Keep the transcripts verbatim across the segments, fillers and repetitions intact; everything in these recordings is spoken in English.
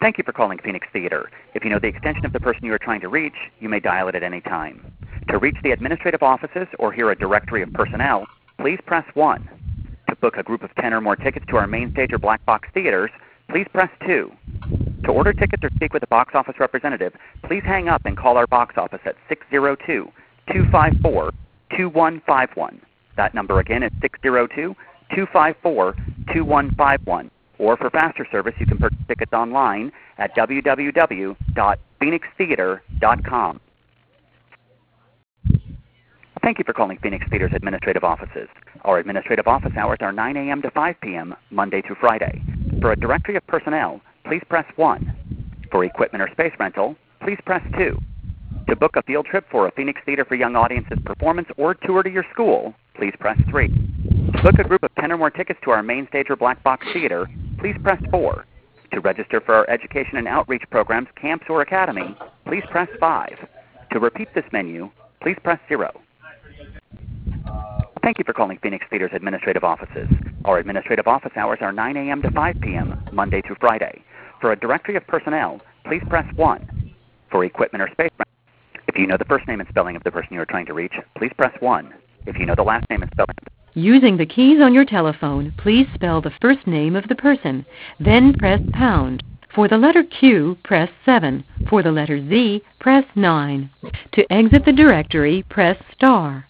Thank you for calling Phoenix Theater. If you know the extension of the person you are trying to reach, you may dial it at any time. To reach the administrative offices or hear a directory of personnel, please press one. To book a group of ten or more tickets to our main stage or black box theaters, please press two. To order tickets or speak with a box office representative, please hang up and call our box office at six zero two, two five four, two one five one. That number again is six zero two, two five four, two one five one. Or for faster service, you can purchase tickets online at w w w dot phoenix theater dot com. Thank you for calling Phoenix Theater's administrative offices. Our administrative office hours are nine A M to five P M Monday through Friday. For a directory of personnel, please press one. For equipment or space rental, please press two. To book a field trip for a Phoenix Theater for Young Audiences performance or tour to your school, please press three. To book a group of ten or more tickets to our main stage or black box theater, please press four. To register for our education and outreach programs, camps, or academy, please press five. To repeat this menu, please press zero. Thank you for calling Phoenix Theater's administrative offices. Our administrative office hours are nine A M to five P M Monday through Friday. For a directory of personnel, please press one. For equipment or space rental, if you know the first name and spelling of the person you are trying to reach, please press one. If you know the last name and spelling of the Using the keys on your telephone, please spell the first name of the person, then press pound. For the letter Q, press seven. For the letter Z, press nine. To exit the directory, press star.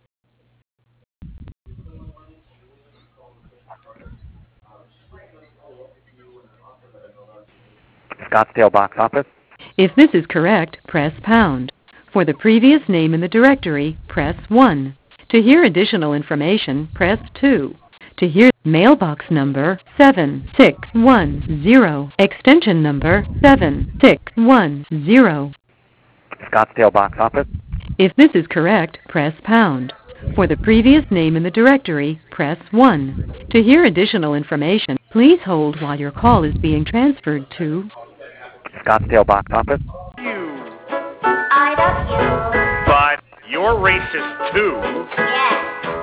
Scottsdale box office. If this is correct, press pound. For the previous name in the directory, press one. To hear additional information, press two. To hear mailbox number seven six one zero, extension number seven six one zero. Scottsdale box office. If this is correct, press pound. For the previous name in the directory, press one. To hear additional information, please hold while your call is being transferred to Scottsdale box office. You. I love you. But you're racist too. Yes.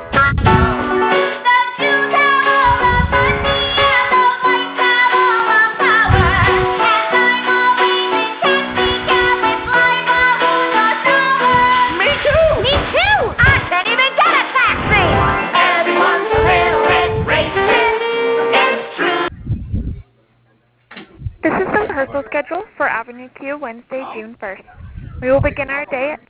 Me too. Me too. I can't even get a taxi. Everyone's a little bit racist. It's true. This is the rehearsal schedule for Avenue Q Wednesday, June first. We will begin our day at